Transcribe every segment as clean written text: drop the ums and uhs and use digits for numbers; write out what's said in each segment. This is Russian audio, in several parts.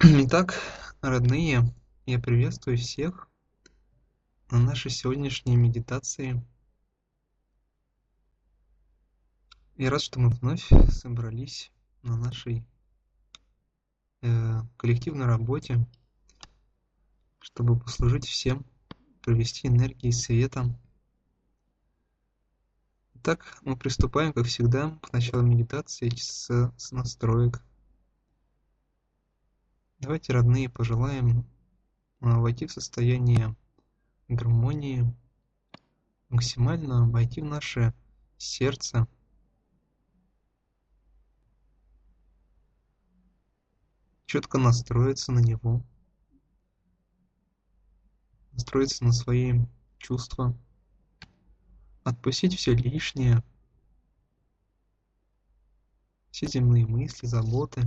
Итак, родные, я приветствую всех на нашей сегодняшней медитации. Я рад, что мы вновь собрались на нашей коллективной работе, чтобы послужить всем, провести энергии света. Итак, мы приступаем, как всегда, к началу медитации с настроек. Давайте, родные, пожелаем войти в состояние гармонии, максимально войти в наше сердце, четко настроиться на него, настроиться на свои чувства, отпустить все лишнее, все земные мысли, заботы.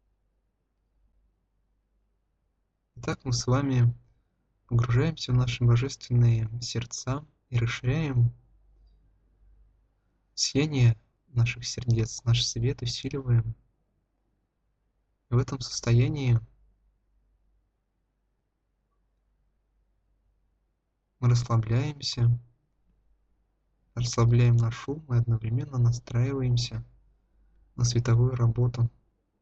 Итак, мы с вами погружаемся в наши божественные сердца и расширяем сияние наших сердец, наш свет усиливаем. И в этом состоянии мы расслабляемся, расслабляем наш ум и одновременно настраиваемся на световую работу.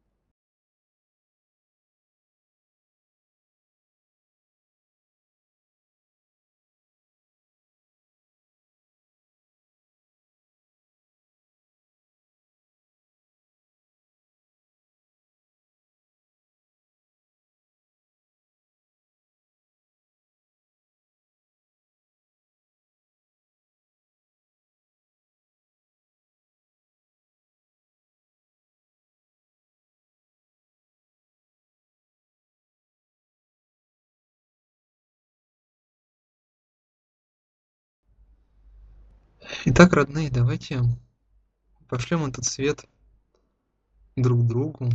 Итак, родные, давайте пошлем этот свет друг другу,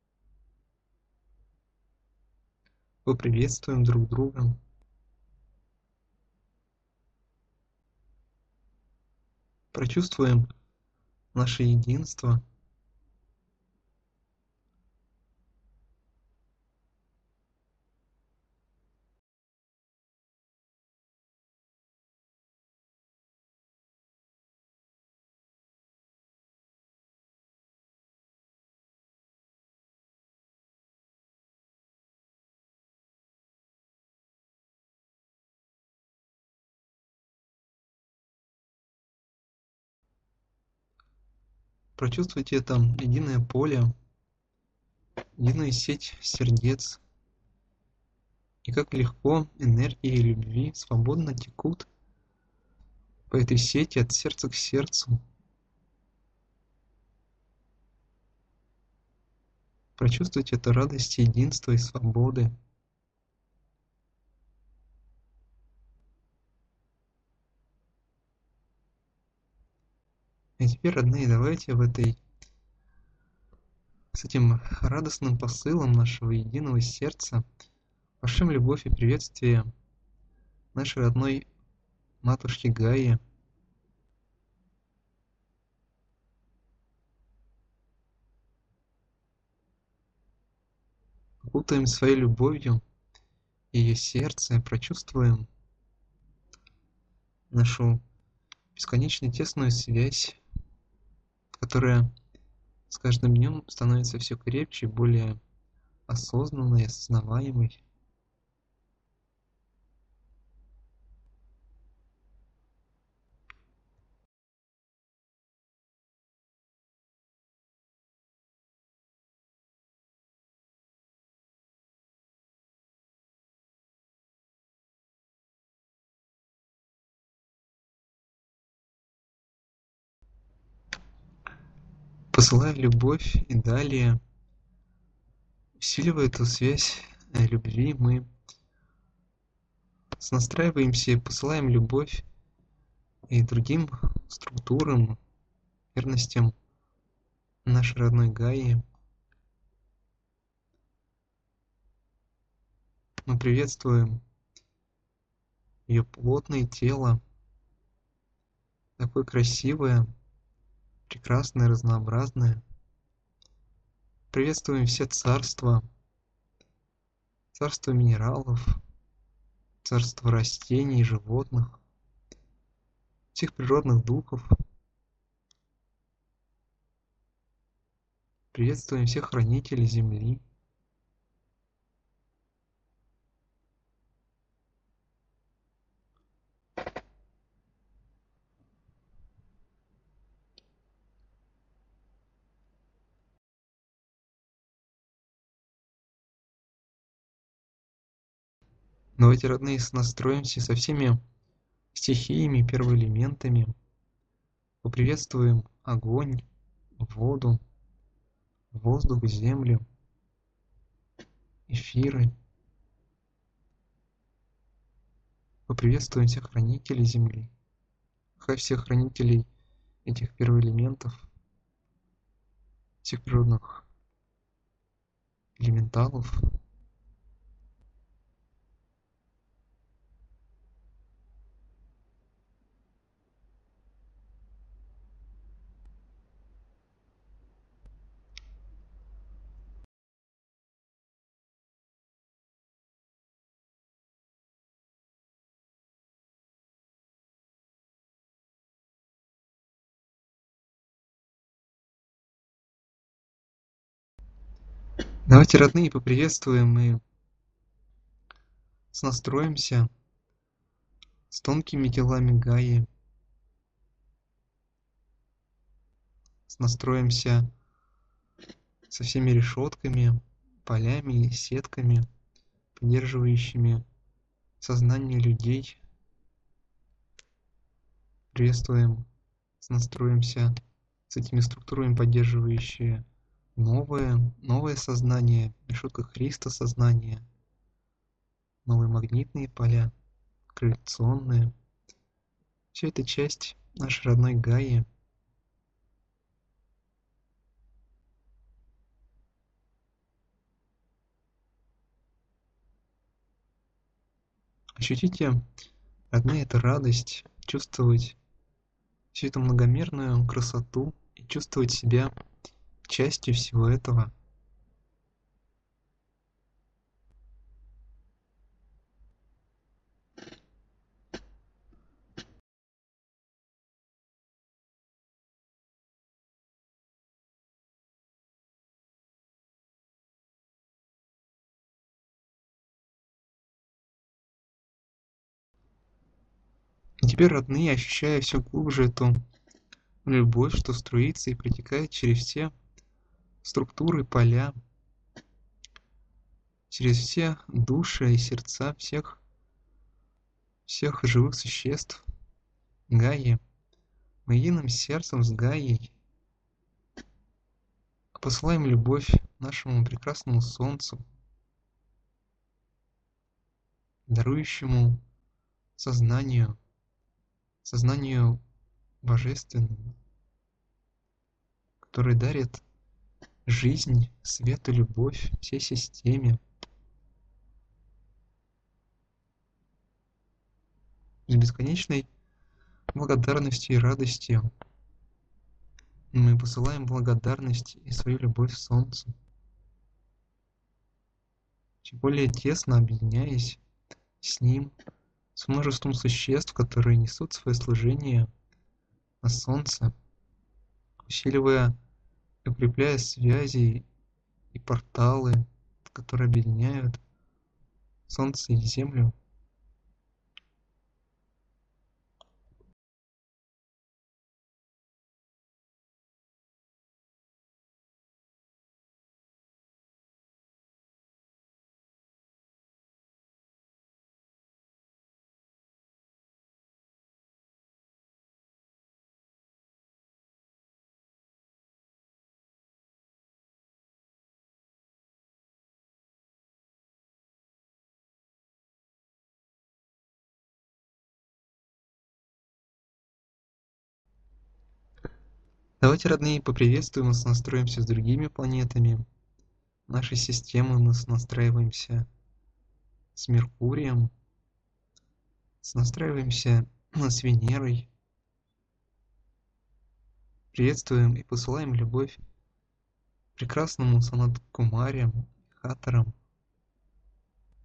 поприветствуем друг друга. Прочувствуем наше единство. Прочувствуйте это единое поле, единую сеть сердец, и как легко энергии любви свободно текут по этой сети от сердца к сердцу. Прочувствуйте эту радость единства и свободы. И теперь, родные, давайте с этим радостным посылом нашего единого сердца пошлем любовь и приветствие нашей родной матушке Гае. Окутаем своей любовью ее сердце, прочувствуем нашу бесконечно тесную связь, которая с каждым днем становится все крепче, более осознанной, осознаваемой. Посылая любовь и далее, усиливая эту связь любви, мы настраиваемся и посылаем любовь и другим структурам, верностям нашей родной Гаи. Мы приветствуем ее плотное тело, такое красивое, прекрасное, разнообразное. Приветствуем все царства, царство минералов, царство растений и животных, всех природных духов. Приветствуем всех хранителей Земли. Давайте, родные, настроимся со всеми стихиями, первоэлементами. Поприветствуем огонь, воду, воздух, землю, эфиры. Поприветствуем всех хранителей Земли. Хай всех хранителей этих первоэлементов, всех природных элементалов. Давайте, родные, поприветствуем и настроимся с тонкими телами Гаи. Настроимся со всеми решетками, полями и сетками, поддерживающими сознание людей. Приветствуем, настроимся с этими структурами, поддерживающие новое сознание, решетка Христа сознание, новые магнитные поля, гравитационные. Все это часть нашей родной Гаи. Ощутите, родные, эту радость, чувствовать всю эту многомерную красоту и чувствовать себя частью всего этого. И теперь, родные, ощущая все глубже эту любовь, что струится и протекает через все структуры, поля, через все души и сердца всех живых существ Гаи, мы единым сердцем с Гаей посылаем любовь нашему прекрасному Солнцу, дарующему сознанию божественному, который дарит жизнь, свет и любовь всей системе. С бесконечной благодарностью и радостью мы посылаем благодарность и свою любовь Солнцу, тем более тесно объединяясь с ним, с множеством существ, которые несут свое служение на Солнце, усиливая и укрепляя связи и порталы, которые объединяют Солнце и Землю. Давайте, родные, поприветствуем и настроимся с другими планетами нашей системы. Мы настраиваемся с Меркурием, настраиваемся с Венерой. Приветствуем и посылаем любовь прекрасному Санат Кумаре, Хатарам,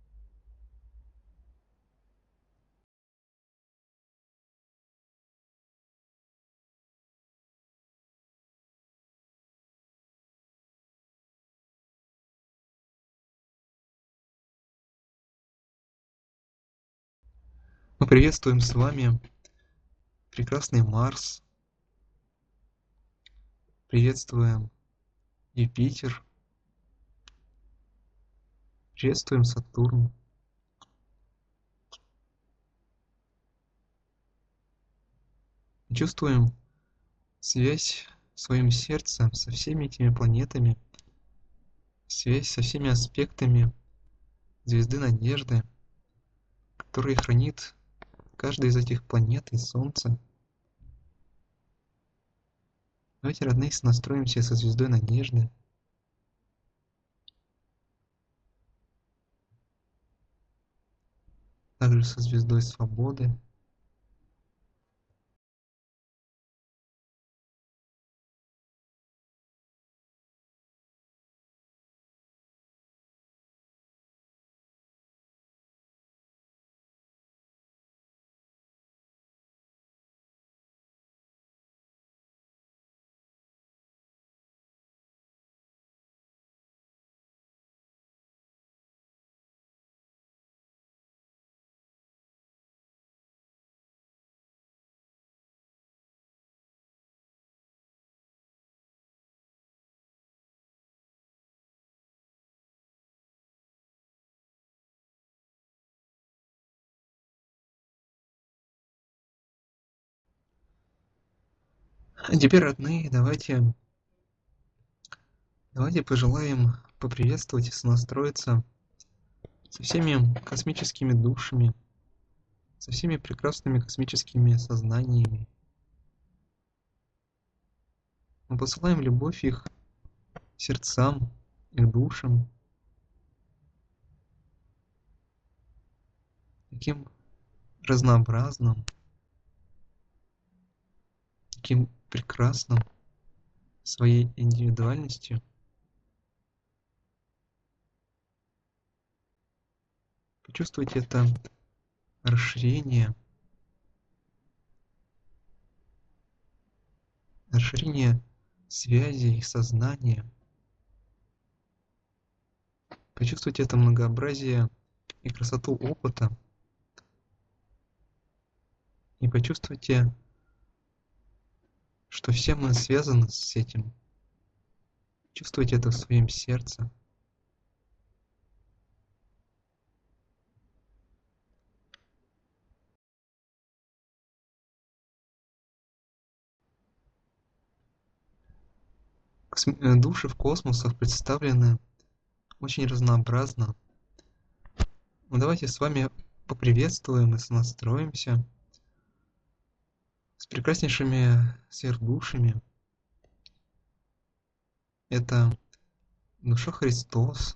Мы приветствуем с вами прекрасный Марс, приветствуем Юпитер, приветствуем Сатурн. Чувствуем связь в своем сердце со всеми этими планетами, связь со всеми аспектами звезды Надежды, которые хранит каждая из этих планет и Солнце. Давайте, родные, настроимся со звездой Надежды. Также со звездой Свободы. А теперь, родные, давайте пожелаем поприветствовать и сонастроиться со всеми космическими душами, со всеми прекрасными космическими сознаниями. Мы посылаем любовь их сердцам, их душам, таким разнообразным, таким прекрасным своей индивидуальностью. Почувствуйте это расширение связи и сознания. Почувствуйте это многообразие и красоту опыта. И почувствуйте, что все мы связаны с этим. Чувствуйте это в своем сердце. Души в космосах представлены очень разнообразно. Но давайте с вами поприветствуем и сонастроимся с прекраснейшими сверхдушами. Это душа Христос,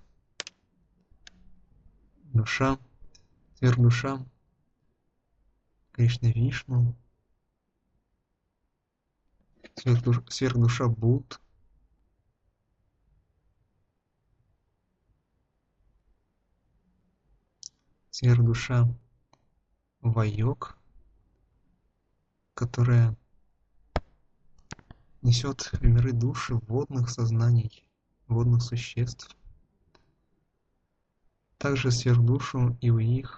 сверхдуша Кришна Вишну, сверхдуша Будд, сверхдуша Вайог, которая несет в миры души водных сознаний, водных существ. Также сверхдушу Иуих,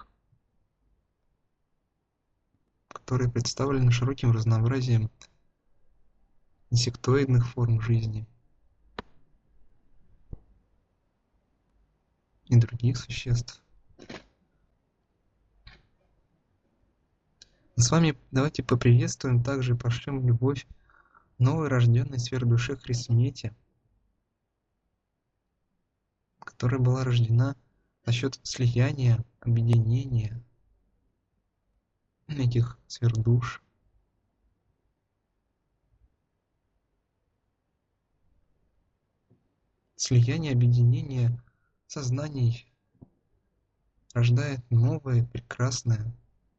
которые представлены широким разнообразием инсектоидных форм жизни и других существ. С вами давайте поприветствуем, также пошлем любовь новой рожденной сверхдуши Хрисмете, которая была рождена за счет слияния, объединения этих сверхдуш. Слияние, объединение сознаний рождает новое, прекрасное.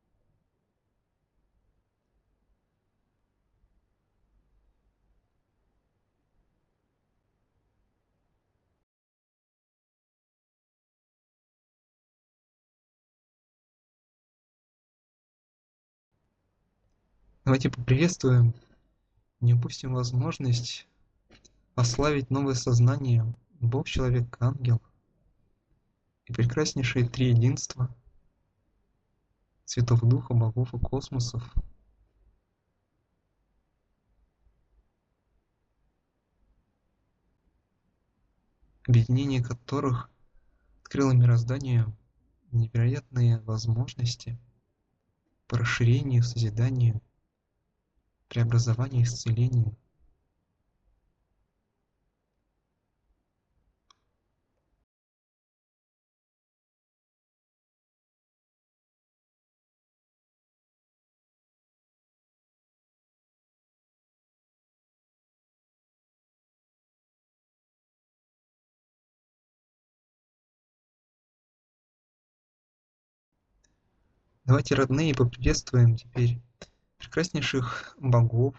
Давайте поприветствуем, не упустим возможность ославить новое сознание Бог, человек, ангел и прекраснейшее триединство, цветов духа, богов и космосов, объединение которых открыло мирозданию невероятные возможности по расширению, созиданию, преобразованию, исцелению. Давайте, родные, поприветствуем теперь прекраснейших богов.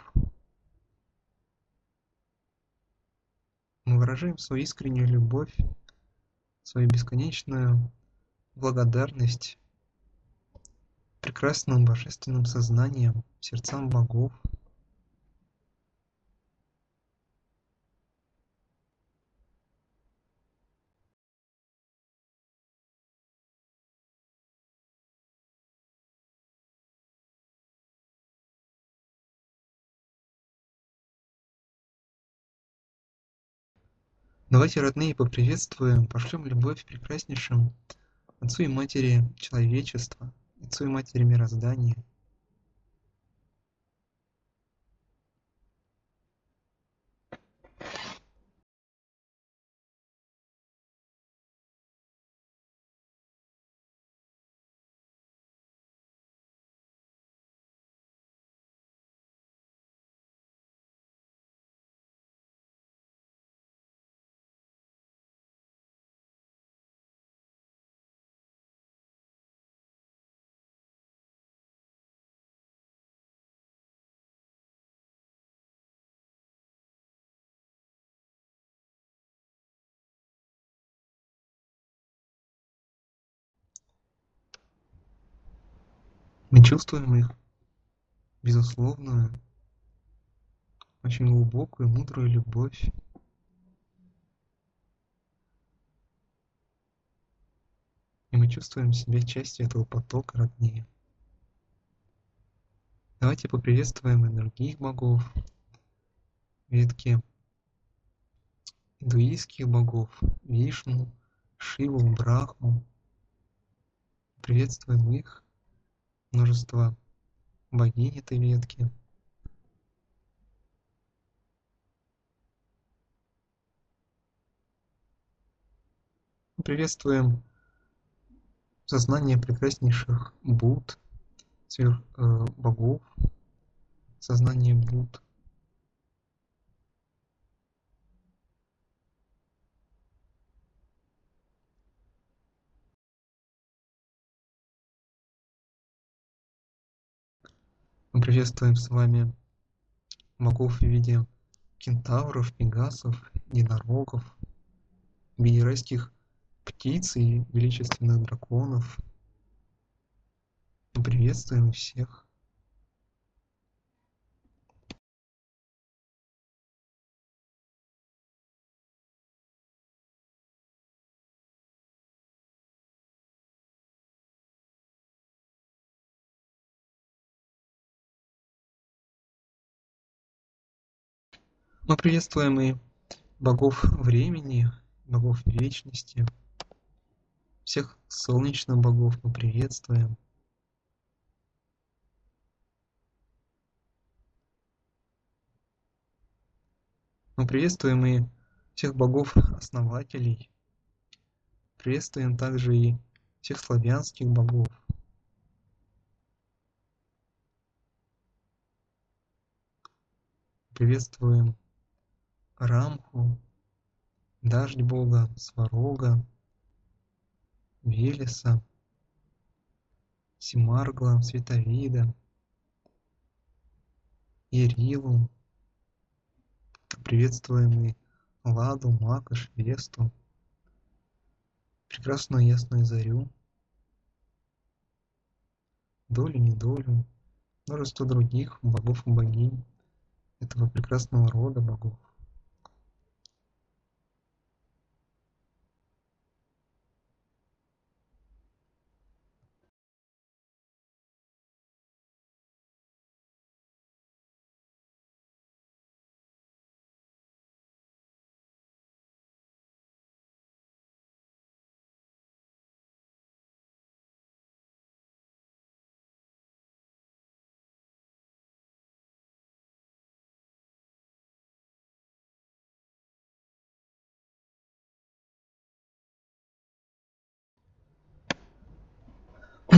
Мы выражаем свою искреннюю любовь, свою бесконечную благодарность прекрасным божественным сознанием, сердцам богов. Давайте, родные, поприветствуем, пошлем любовь прекраснейшим Отцу и Матери человечества, Отцу и Матери мироздания. Мы чувствуем их безусловную, очень глубокую, мудрую любовь. И мы чувствуем себя частью этого потока, роднее. Давайте поприветствуем и других богов, ветки индуистских богов, Вишну, Шиву, Брахму. Приветствуем их, множество богинь этой ветки. Приветствуем сознание прекраснейших Будд, богов, сознание Будд. Мы приветствуем с вами богов в виде кентавров, пегасов, единорогов, в виде райских птиц и величественных драконов. Мы приветствуем всех. Мы приветствуем и богов времени, богов вечности, всех солнечных богов мы приветствуем. Мы приветствуем и всех богов-основателей. Приветствуем также и всех славянских богов. Приветствуем Рамху, Дождь Бога, Сварога, Велеса, Симаргла, Световида, Ярилу. Приветствуем и Ладу, Макаш, Весту, прекрасную ясную зарю, долю, недолю, множество других богов и богинь этого прекрасного рода богов.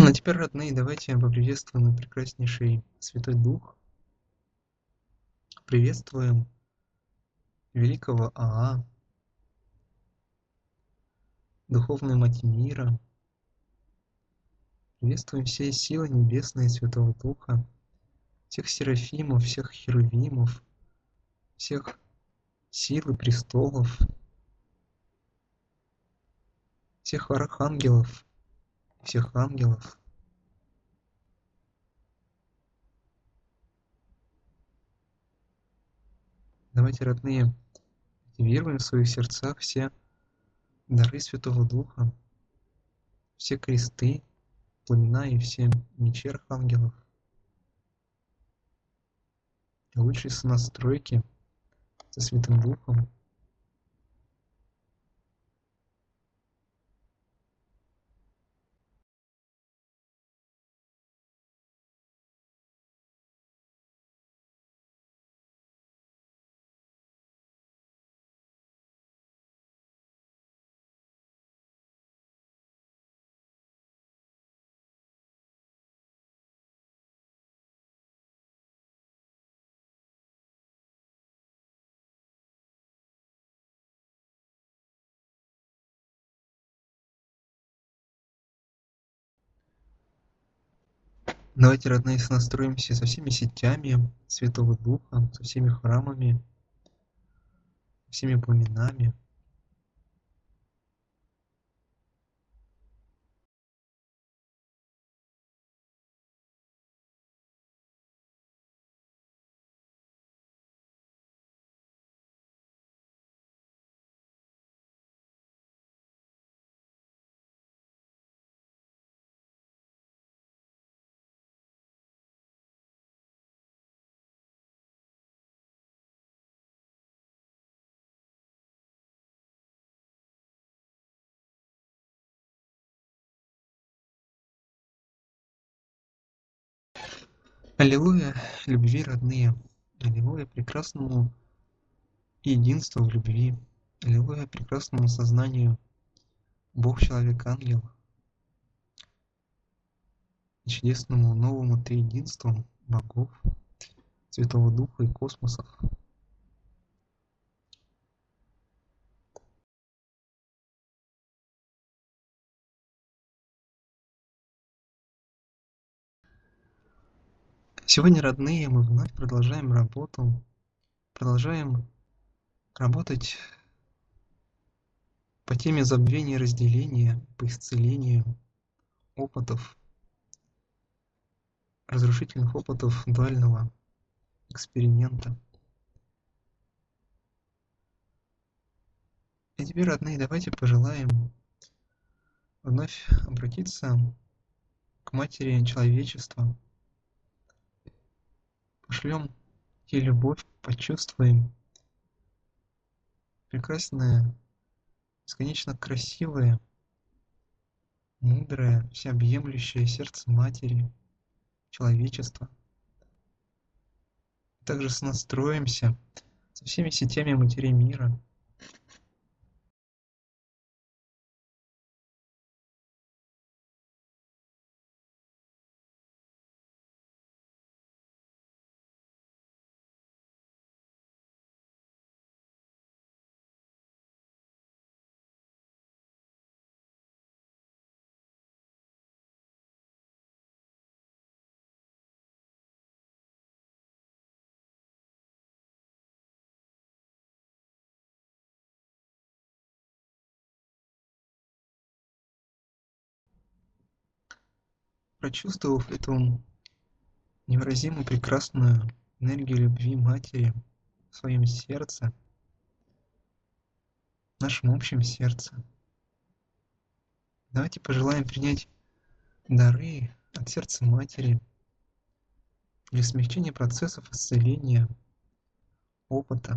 А теперь, родные, давайте поприветствуем прекраснейший Святой Дух. Приветствуем великого Аа, Духовную Мать мира. Приветствуем все силы небесные Святого Духа, всех серафимов, всех херувимов, всех сил и престолов, всех архангелов, всех ангелов. Давайте, родные, активируем в своих сердцах все дары Святого Духа, все кресты, пламена и все мечи архангелов. И лучшие сонастройки со Святым Духом. Давайте, родные, сонастроимся со всеми сетями Святого Духа, со всеми храмами, всеми пламенами. Аллилуйя, любви, родные. Аллилуйя, прекрасному единству в любви. Аллилуйя, прекрасному сознанию Бог-человек-ангел. И чудесному новому триединству богов, Святого Духа и космосов. Сегодня, родные, мы вновь продолжаем работать по теме забвения и разделения, по исцелению опытов, разрушительных опытов дуального эксперимента. И теперь, родные, давайте пожелаем вновь обратиться к Матери Человечества. Пошлем ей любовь, почувствуем прекрасное, бесконечно красивое, мудрое, всеобъемлющее сердце Матери Человечества. Также сонастроимся со всеми сетями Матерей мира. Прочувствовав эту невыразимо прекрасную энергию любви Матери в своем сердце, в нашем общем сердце, давайте пожелаем принять дары от сердца Матери для смягчения процессов исцеления, опыта.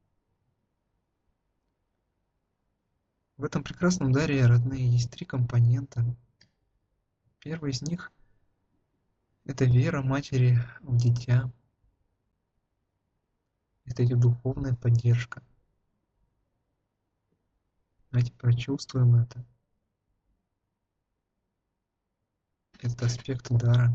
В этом прекрасном даре, родные, есть три компонента. Первый из них – это вера Матери в Дитя, это ее духовная поддержка. Давайте прочувствуем это. этот аспект дара.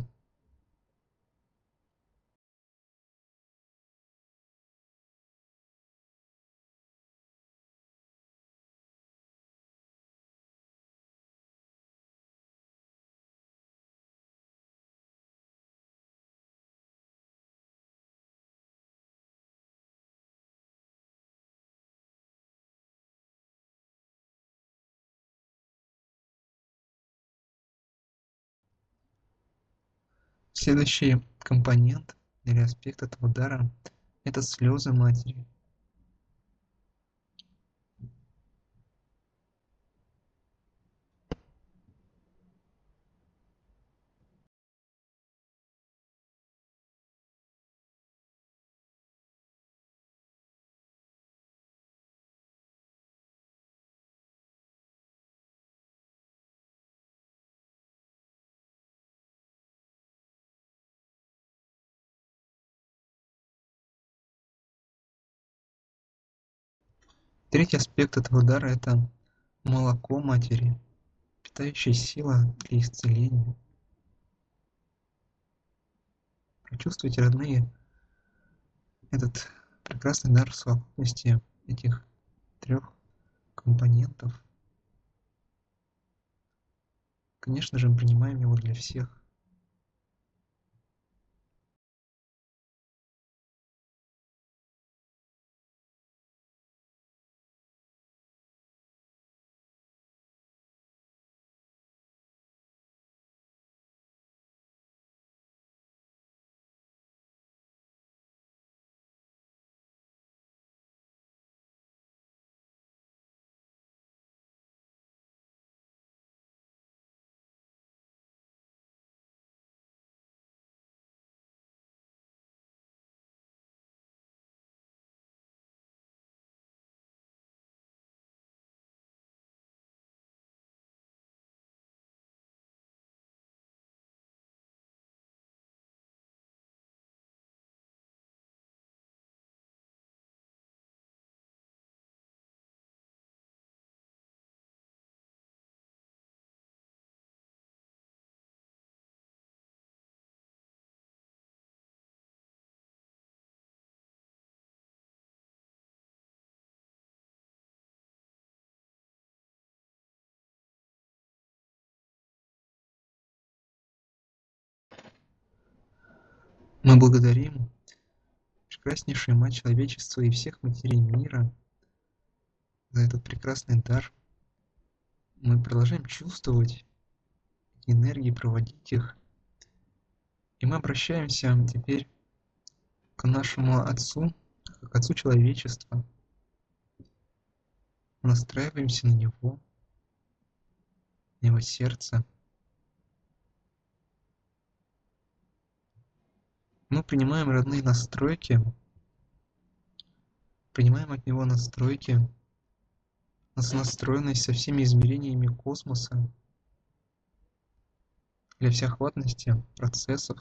Следующий компонент или аспект этого дара — это слезы матери. Третий аспект этого дара — это молоко матери, питающая сила для исцеления. Прочувствуйте, родные, этот прекрасный дар в совокупности этих трех компонентов. Конечно же, мы принимаем его для всех. Мы благодарим прекраснейшую Мать Человечества и всех матерей мира за этот прекрасный дар. Мы продолжаем чувствовать эти энергии, проводить их. И мы обращаемся теперь к нашему Отцу, к Отцу Человечества. Мы настраиваемся на Его сердце. Мы принимаем родные настройки, принимаем от Него настройки на сонастроенность со всеми измерениями космоса для всеохватности процессов.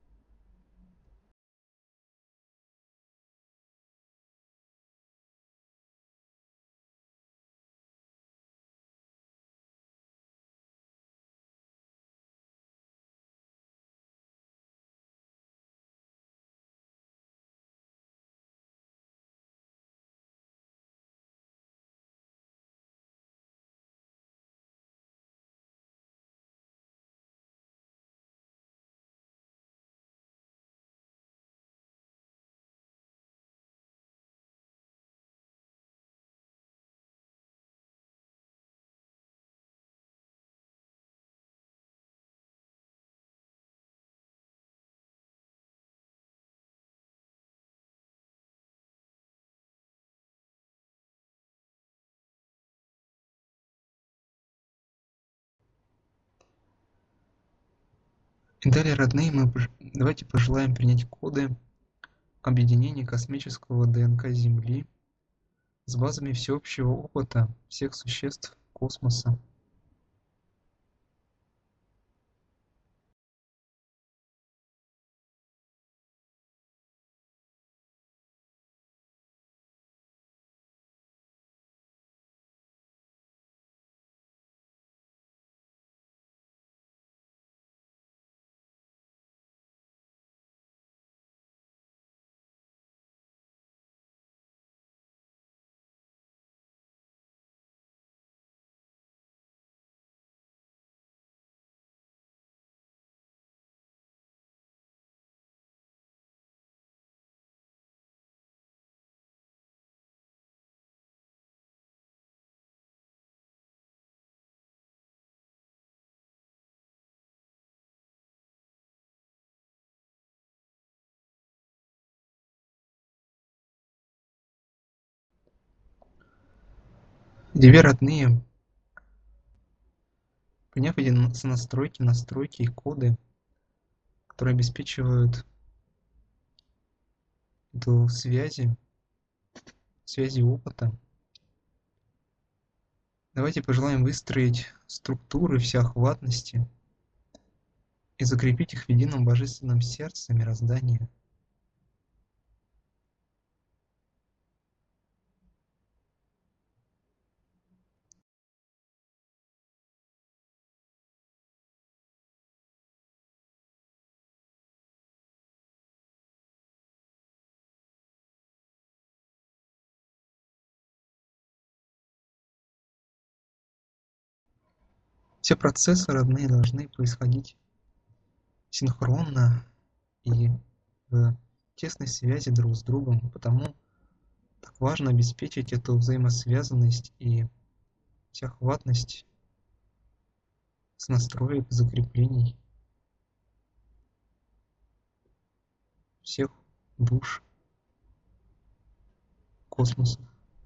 И далее, родные, давайте пожелаем принять коды объединения космического ДНК Земли с базами всеобщего опыта всех существ космоса. Тебе, родные, поняв эти настройки и коды, которые обеспечивают эту связи опыта, давайте пожелаем выстроить структуры всеохватности и закрепить их в едином божественном сердце мироздания. Все процессы, родные, должны происходить синхронно и в тесной связи друг с другом, потому так важно обеспечить эту взаимосвязанность и всеохватность с настроек, закреплений всех душ космоса.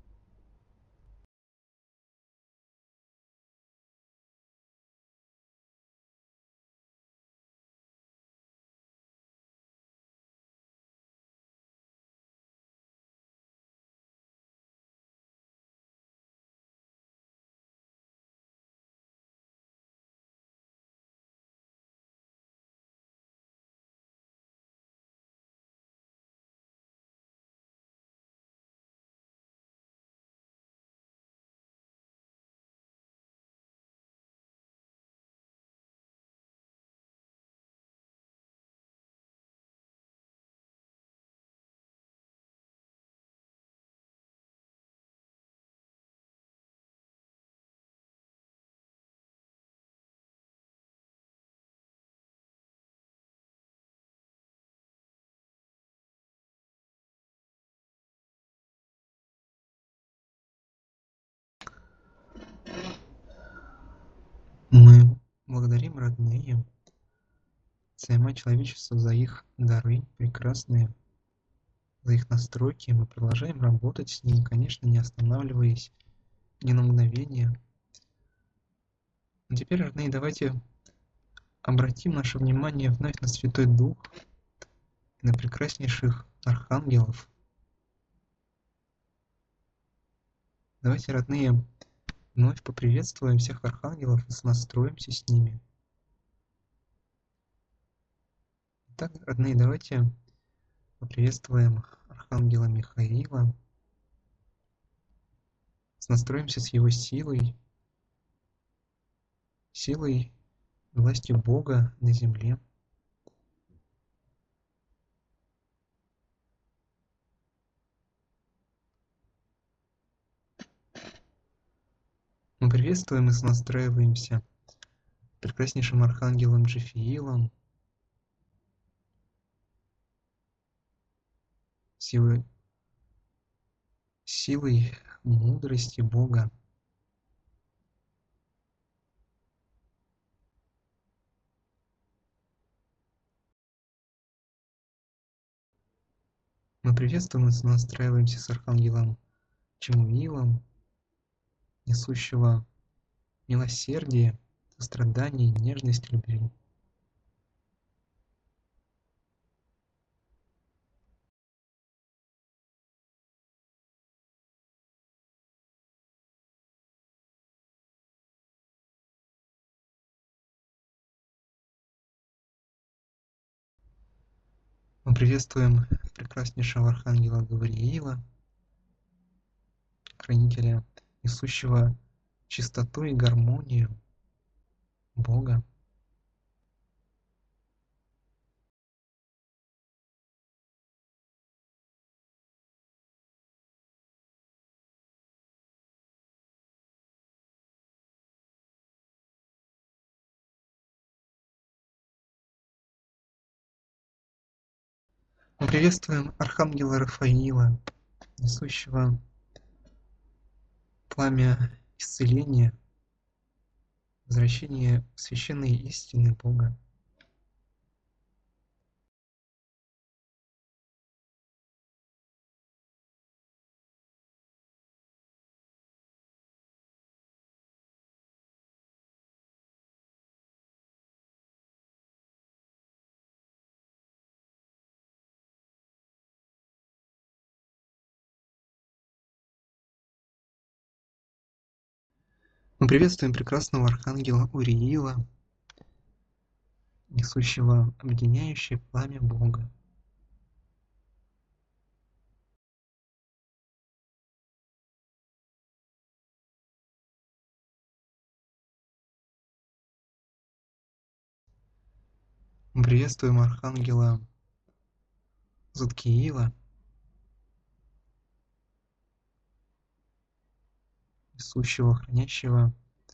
Мы благодарим, родные, сама человечество за их дары прекрасные, за их настройки. Мы продолжаем работать с ним, конечно, не останавливаясь ни на мгновение. Но теперь, родные, давайте обратим наше внимание вновь на Святой Дух и на прекраснейших архангелов. Давайте, родные, вновь поприветствуем всех архангелов и сонастроимся с ними. Итак, родные, давайте поприветствуем архангела Михаила, сонастроимся с его силой и властью Бога на земле. Мы приветствуем и сонастраиваемся с прекраснейшим архангелом Джифиилом, силой мудрости Бога. Мы приветствуем и сонастраиваемся с архангелом Чемуилом, несущего милосердие, сострадание, нежность, любви. Мы приветствуем прекраснейшего архангела Гавриила, хранителя, несущего чистоту и гармонию Бога. Мы приветствуем архангела Рафаила, несущего пламя исцеления, возвращения священной истины Бога. Мы приветствуем прекрасного архангела Уриила, несущего объединяющее пламя Бога. Мы приветствуем архангела Задкиила, несущего, хранящего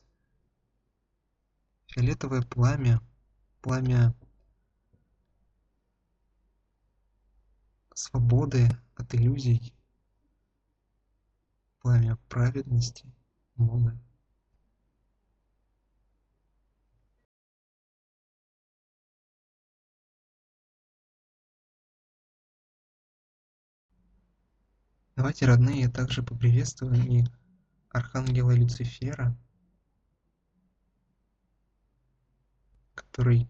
фиолетовое пламя, пламя свободы от иллюзий, пламя праведности Бога. Давайте, родные, также поприветствуем и архангела Люцифера, который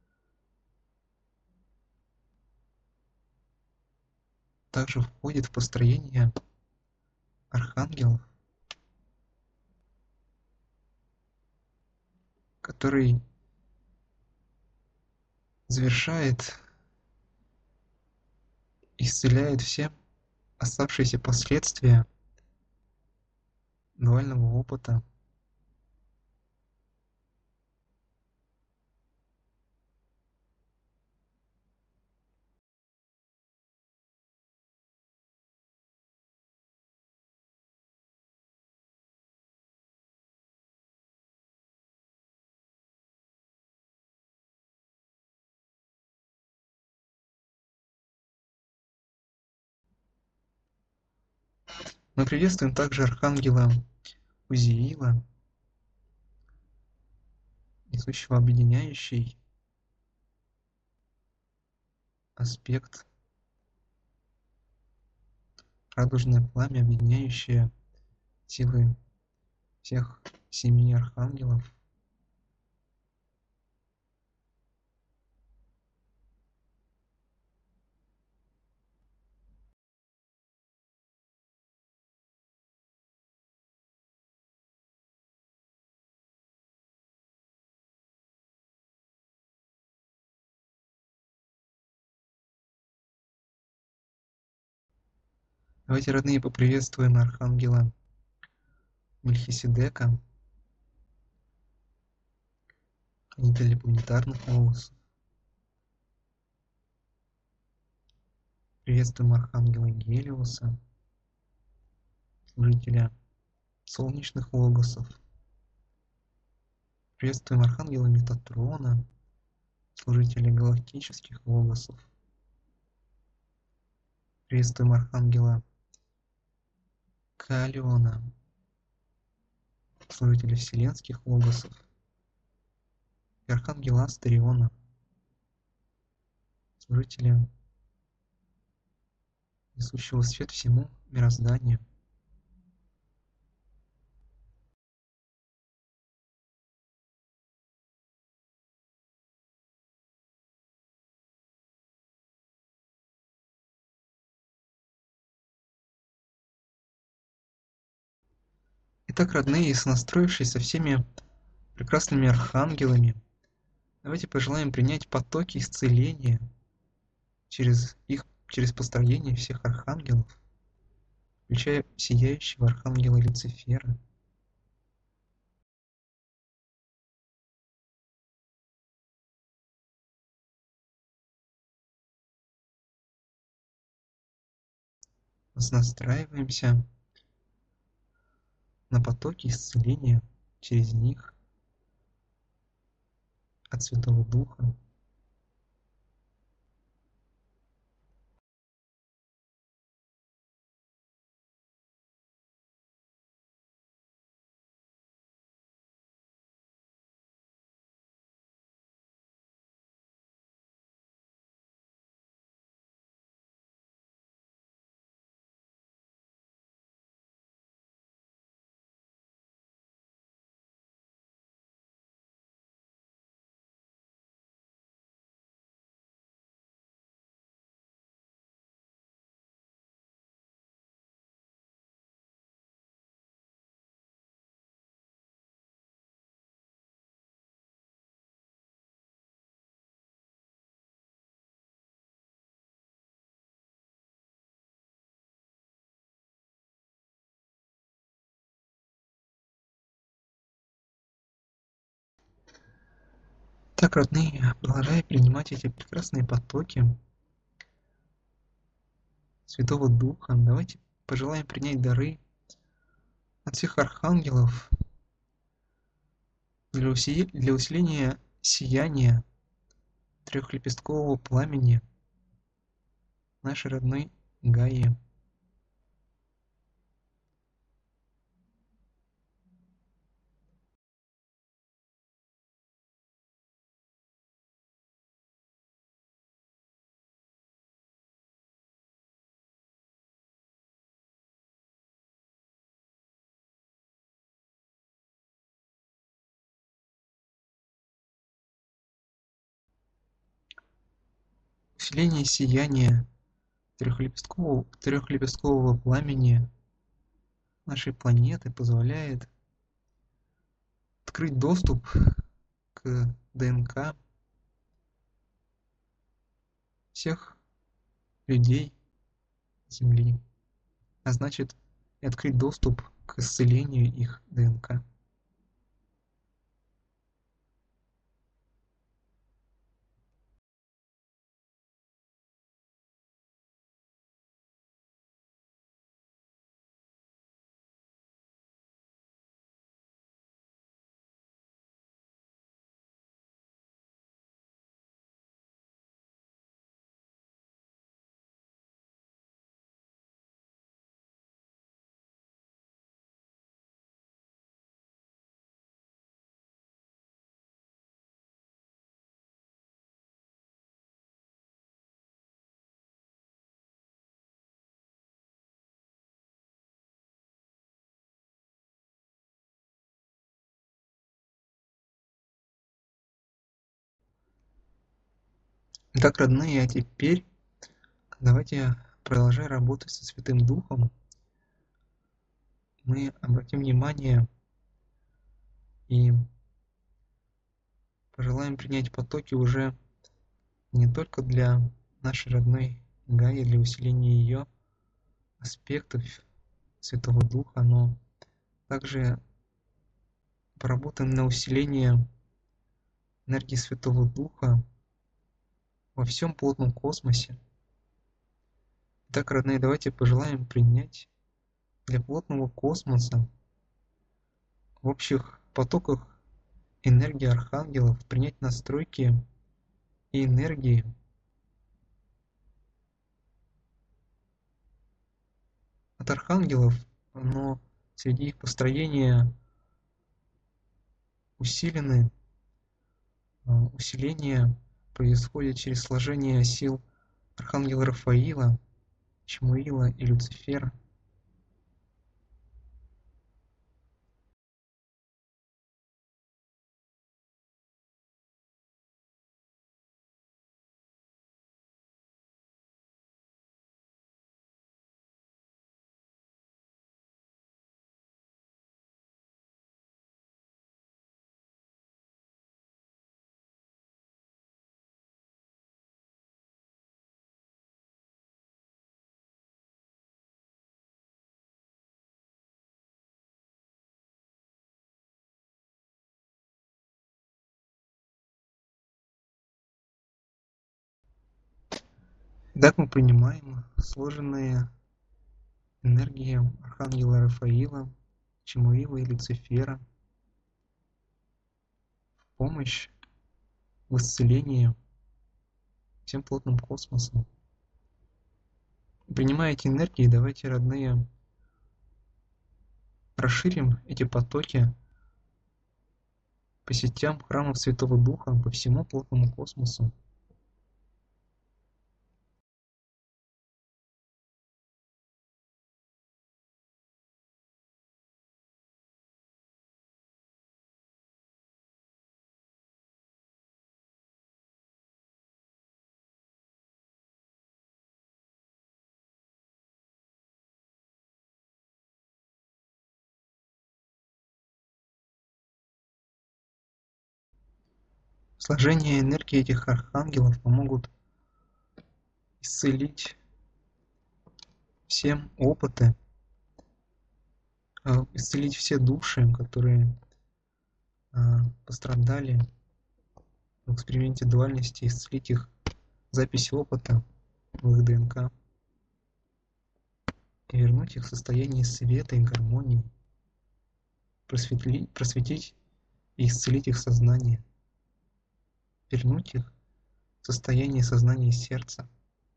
также входит в построение архангелов, который завершает, исцеляет все оставшиеся последствия дуального опыта. Мы приветствуем также архангела Узиила, несущего объединяющий аспект, радужное пламя, объединяющее силы всех 7 архангелов. Давайте, родные, поприветствуем архангела Мельхиседека, хранителя планетарных волос. Приветствуем архангела Гелиоса, служителя солнечных логосов. Приветствуем архангела Метатрона, служителя галактических логосов. Приветствуем архангела Калиона, служителя вселенских логосов. И архангела Астариона, служителя, несущего свет всему мирозданию. Итак, родные, сонастроившись со всеми прекрасными архангелами, давайте пожелаем принять потоки исцеления через построение всех архангелов, включая сияющего архангела Люцифера. Настраиваемся на потоки исцеления через них от Святого Духа. Так, родные, продолжая принимать эти прекрасные потоки Святого Духа, давайте пожелаем принять дары от всех архангелов для усиления сияния трехлепесткового пламени нашей родной Гаи. Усиление сияния трехлепесткового пламени нашей планеты позволяет открыть доступ к ДНК всех людей Земли, а значит и открыть доступ к исцелению их ДНК. Итак, родные, а теперь давайте, продолжая работать со Святым Духом, мы обратим внимание и пожелаем принять потоки уже не только для нашей родной Гаи, для усиления ее аспектов Святого Духа, но также поработаем на усиление энергии Святого Духа во всем плотном космосе. Итак, родные, давайте пожелаем принять для плотного космоса в общих потоках энергии архангелов, принять настройки и энергии от архангелов, но среди их построения усилены, усиление происходит через сложение сил архангела Рафаила, Чмуила и Люцифера. Итак, мы принимаем сложенные энергии архангела Рафаила, Чмуила и Люцифера в помощь в исцелении всем плотным космосом. Принимая эти энергии, давайте, родные, расширим эти потоки по сетям храмов Святого Духа по всему плотному космосу. Сложение энергии этих архангелов помогут исцелить всем опыты, исцелить все души, которые пострадали в эксперименте дуальности исцелить их запись опыта в их ДНК и вернуть их в состояние света и гармонии, просветить и исцелить их сознание, вернуть их в состояние сознания сердца.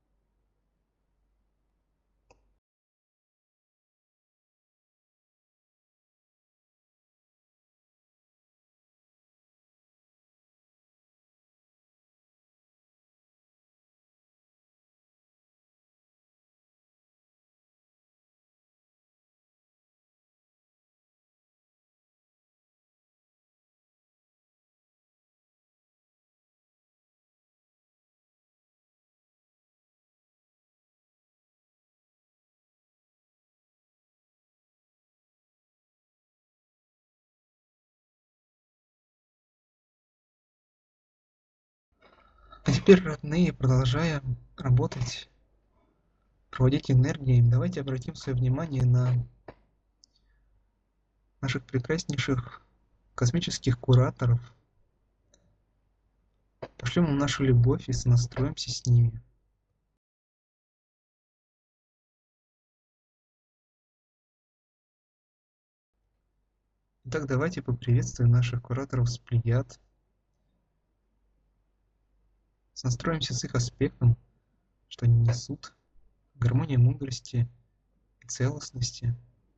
А теперь, родные, продолжая работать, проводить энергии, давайте обратим свое внимание на наших прекраснейших космических кураторов, пошлем им нашу любовь и сонастроимся с ними. Итак, давайте поприветствуем наших кураторов с Плеяд, сонастроимся с их аспектом, что они несут, гармония мудрости и целостности.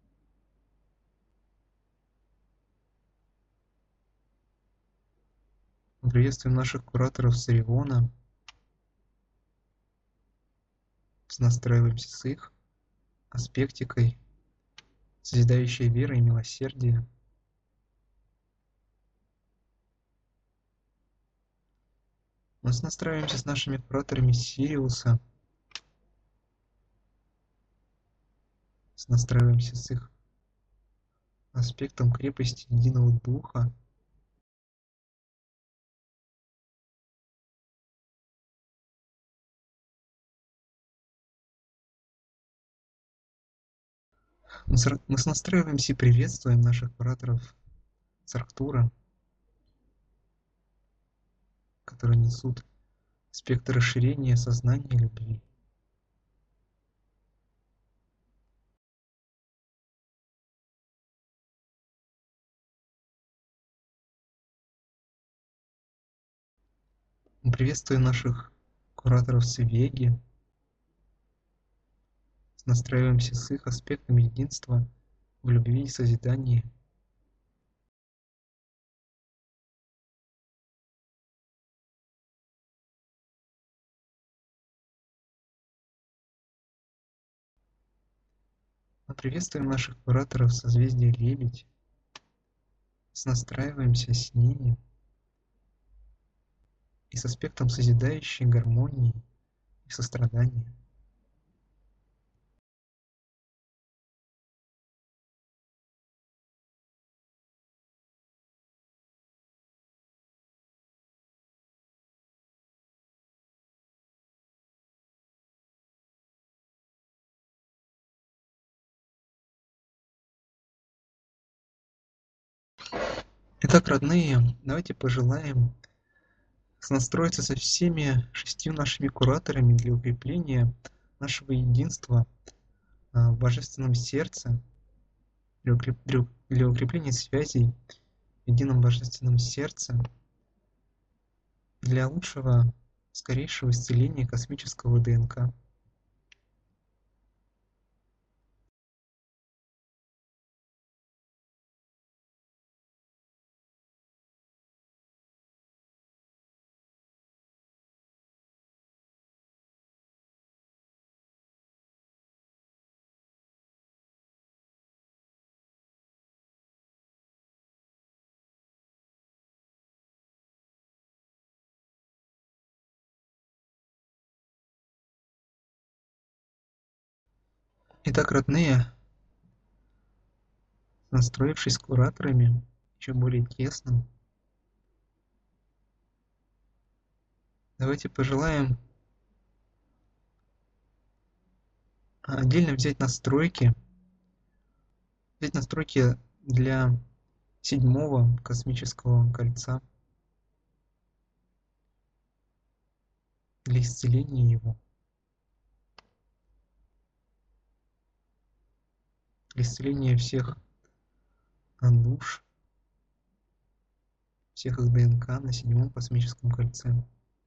Приветствуем наших кураторов с Ориона, сонастраиваемся с их аспектикой, созидающей веры и милосердие. Мы настраиваемся с нашими кураторами Сириуса, настраиваемся с их аспектом крепости единого духа. Мы настраиваемся и приветствуем наших кураторов с Арктура, которые несут аспекты расширения сознания и любви. Мы приветствуем наших кураторов с Веги, настраиваемся с их аспектом единства в любви и созидании. Мы приветствуем наших кураторов созвездия Лебедь, настраиваемся с ними и с аспектом созидающей гармонии и сострадания. Итак, родные, давайте пожелаем сонастроиться со всеми 6 нашими кураторами для укрепления нашего единства в Божественном Сердце, для укрепления связей в едином Божественном Сердце, для лучшего, скорейшего исцеления космического ДНК. Итак, родные, настроившись с кураторами еще более тесно, давайте пожелаем отдельно взять настройки для 7-го космического кольца. для исцеления его, для исцеления всех душ, всех их ДНК на седьмом космическом кольце.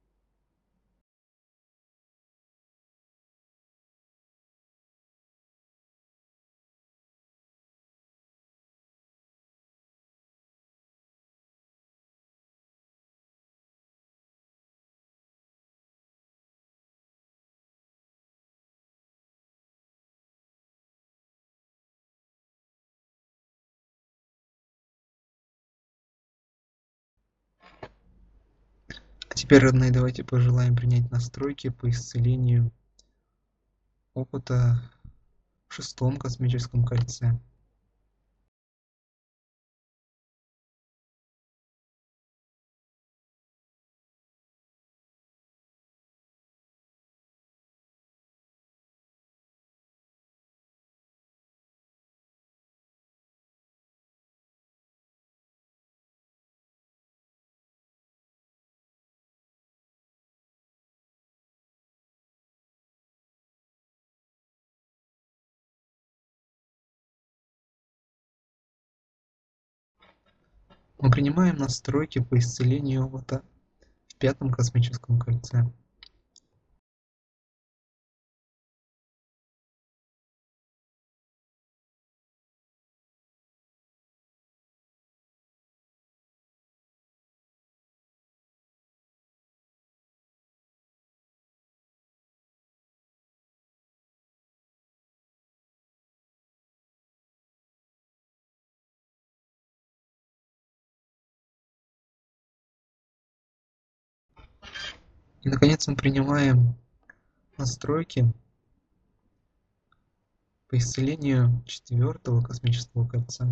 А теперь, родные, давайте пожелаем принять настройки по исцелению опыта в шестом космическом кольце. Мы принимаем настройки по исцелению опыта в пятом космическом кольце. И, наконец, мы принимаем настройки по исцелению четвертого космического кольца.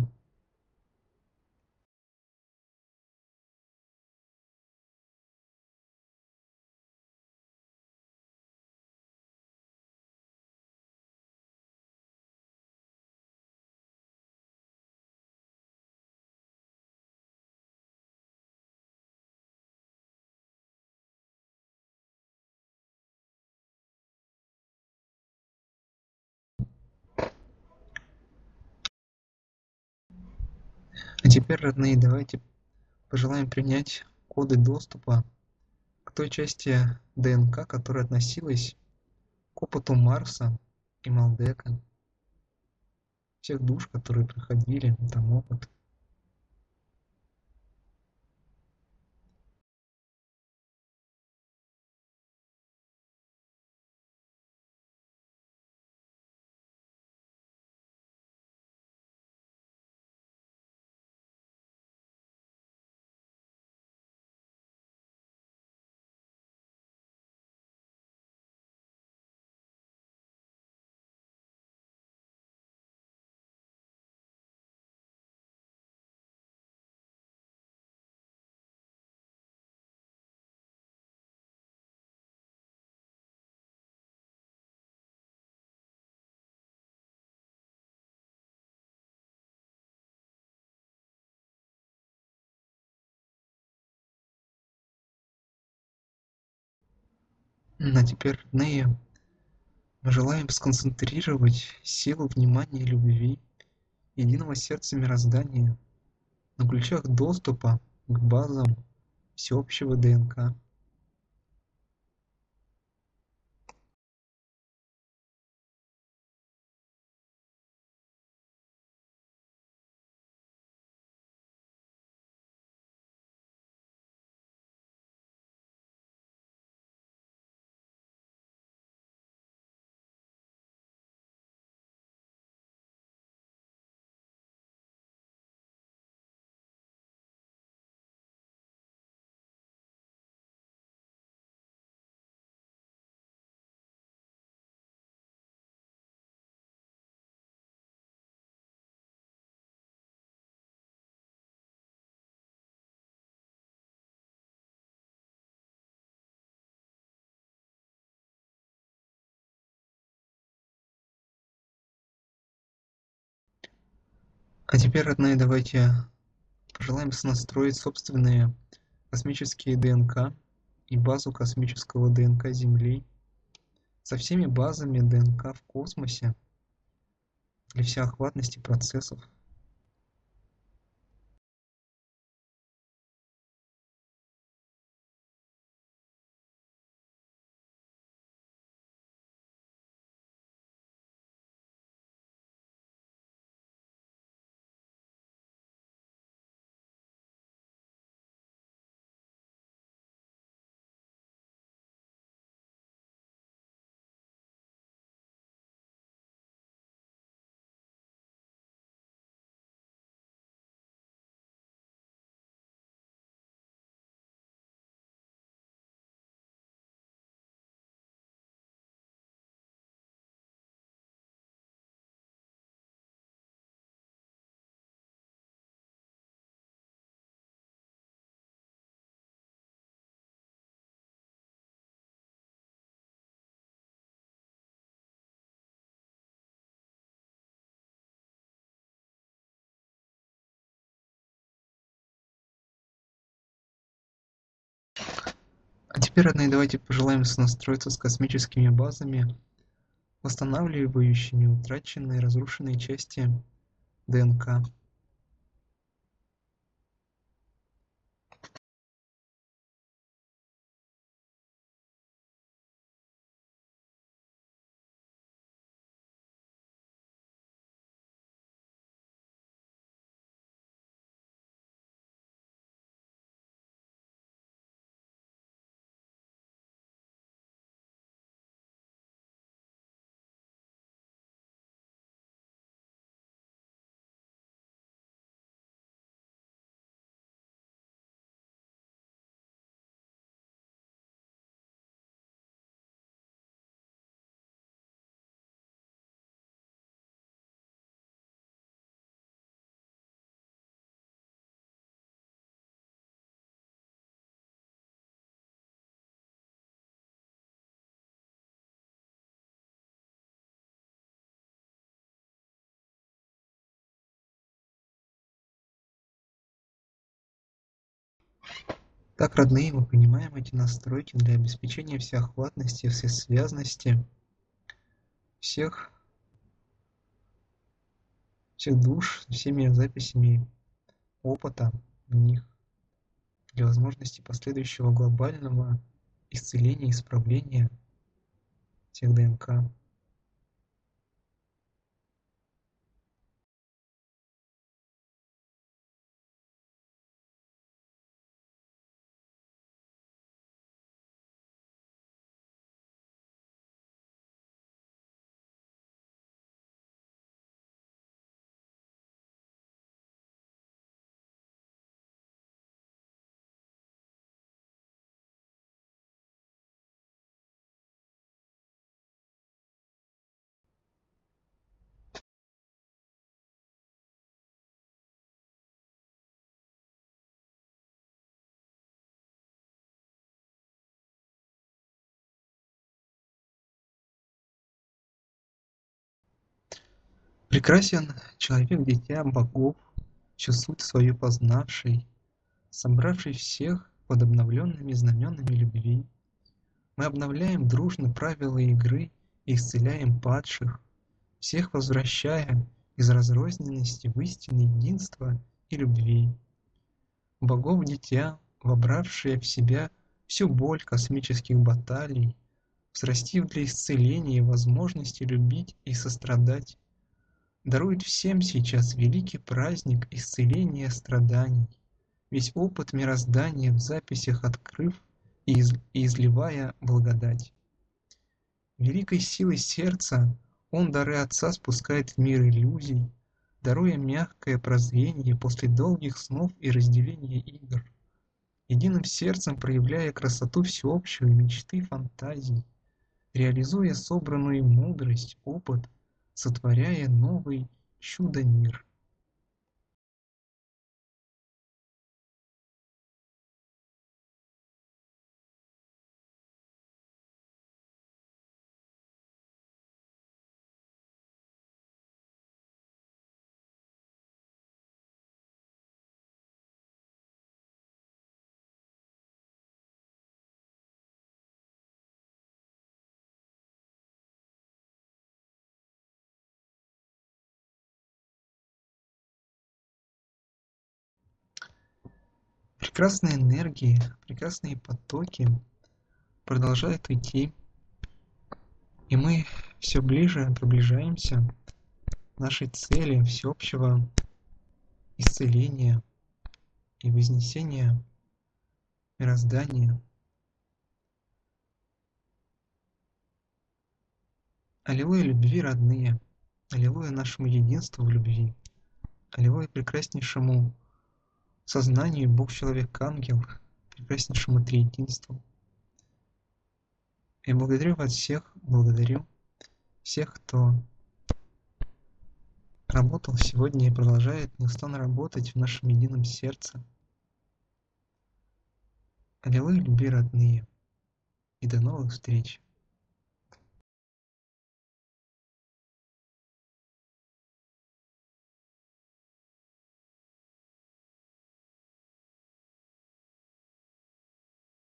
А теперь, родные, давайте пожелаем принять коды доступа к той части ДНК, которая относилась к опыту Марса и Малдека, всех душ, которые проходили там опыт. А теперь, родные, мы желаем сконцентрировать силу внимания и любви единого сердца мироздания на ключах доступа к базам всеобщего ДНК. А теперь, родные, давайте пожелаем сонастроить собственные космические ДНК и базу космического ДНК Земли со всеми базами ДНК в космосе для всеохватности процессов. А теперь, родные, давайте пожелаем сонастроиться с космическими базами, восстанавливающими утраченные, разрушенные части ДНК. Так, родные, мы понимаем эти настройки для обеспечения всеохватности, всесвязности всех, всех душ, всеми записями опыта в них, для возможности последующего глобального исцеления, исправления всех ДНК. Прекрасен человек-дитя богов, всю суть свою познавший, собравший всех под обновленными знаменами любви. Мы обновляем дружно правила игры и исцеляем падших, всех возвращая из разрозненности в истинное единство и любви. Богов дитя, вобравшее в себя всю боль космических баталий, взрастив для исцеления возможности любить и сострадать, дарует всем сейчас великий праздник исцеления страданий, весь опыт мироздания в записях открыв и изливая благодать. Великой силой сердца он дары Отца спускает в мир иллюзий, даруя мягкое прозрение после долгих снов и разделения игр, единым сердцем проявляя красоту всеобщую мечты фантазий, реализуя собранную мудрость, опыт, сотворяя новый чудо-мир. Прекрасные энергии, прекрасные потоки продолжают идти, и мы все ближе приближаемся к нашей цели всеобщего исцеления и вознесения мироздания. Аллилуйя любви, родные! Аллилуйя нашему единству в любви! Аллилуйя прекраснейшему сознанию Бог-человек-ангел, прекраснейшему триединству! Я благодарю вас всех, благодарю всех, кто работал сегодня и продолжает неустанно работать в нашем едином сердце. Аллилуйя любви, родные! И до новых встреч!